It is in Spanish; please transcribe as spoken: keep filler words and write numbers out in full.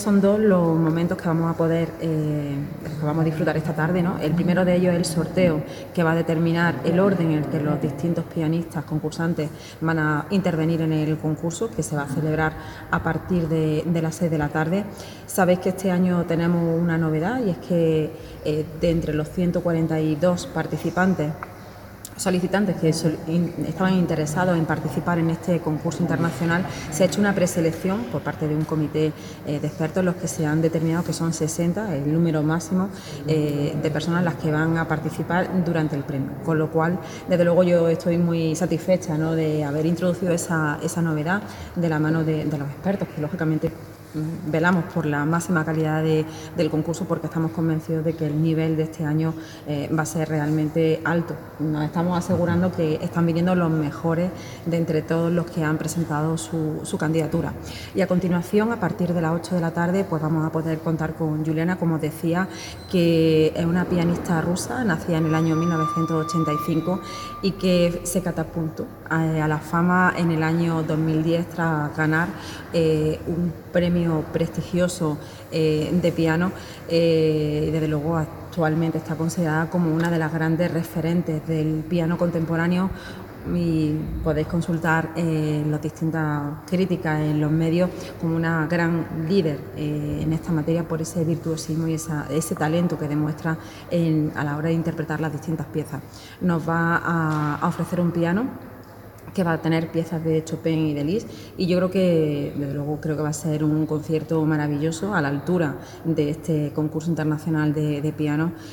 Son dos los momentos que vamos a poder, eh, que vamos a disfrutar esta tarde, ¿no? El primero de ellos es el sorteo, que va a determinar el orden en el que los distintos pianistas concursantes van a intervenir en el concurso, que se va a celebrar a partir de, de las seis de la tarde. Sabéis que este año tenemos una novedad, y es que eh, de entre los ciento cuarenta y dos participantes solicitantes que sol in, estaban interesados en participar en este concurso internacional, se ha hecho una preselección por parte de un comité eh, de expertos, los que se han determinado que son sesenta, el número máximo eh, de personas las que van a participar durante el premio, con lo cual desde luego yo estoy muy satisfecha, ¿no?, de haber introducido esa, esa novedad de la mano de, de los expertos, que lógicamente velamos por la máxima calidad de, del concurso, porque estamos convencidos de que el nivel de este año eh, va a ser realmente alto. Nos estamos asegurando que están viniendo los mejores de entre todos los que han presentado su, su candidatura. Y a continuación, a partir de las ocho de la tarde, pues vamos a poder contar con Juliana, como os decía, que es una pianista rusa, nacida en el año mil novecientos ochenta y cinco y que se catapultó a, a la fama en el año dos mil diez tras ganar eh, un premio prestigioso eh, de piano. Eh, desde luego actualmente está considerada como una de las grandes referentes del piano contemporáneo, y podéis consultar eh, las distintas críticas en los medios como una gran líder eh, en esta materia, por ese virtuosismo y esa, ese talento que demuestra en, a la hora de interpretar las distintas piezas. Nos va a, a ofrecer un piano que va a tener piezas de Chopin y de Liszt, y yo creo que, desde luego, creo que va a ser un concierto maravilloso, a la altura de este concurso internacional de, de piano.